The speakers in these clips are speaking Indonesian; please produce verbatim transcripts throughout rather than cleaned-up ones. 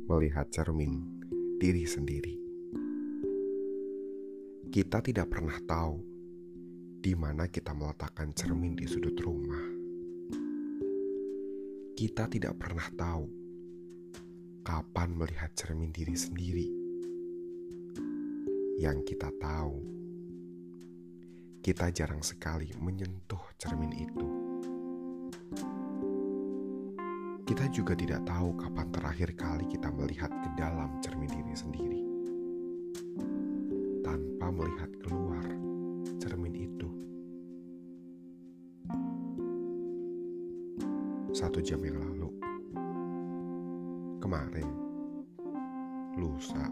melihat cermin diri sendiri. Kita tidak pernah tahu di mana kita meletakkan cermin di sudut rumah. Kita tidak pernah tahu kapan melihat cermin diri sendiri. Yang kita tahu, kita jarang sekali menyentuh cermin itu. Kita juga tidak tahu kapan terakhir kali kita melihat ke dalam cermin diri sendiri, tanpa melihat keluar cermin itu. Satu jam yang lalu, kemarin, lusa,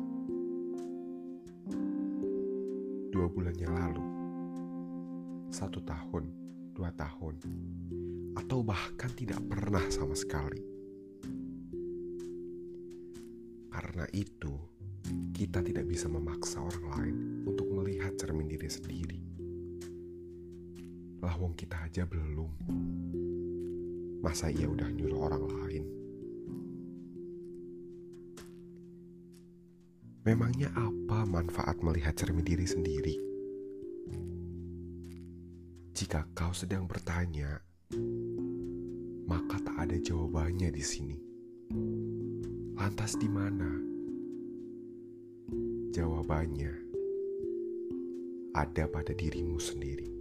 dua bulan yang lalu, satu tahun, dua tahun, atau bahkan tidak pernah sama sekali. Karena itu, kita tidak bisa memaksa orang lain untuk melihat cermin diri sendiri. Lawang kita aja belum. Masa ia udah nyuruh orang lain? Memangnya apa manfaat melihat cermin diri sendiri? Jika kau sedang bertanya, maka tak ada jawabannya di sini. Lantas di mana? Jawabannya ada pada dirimu sendiri.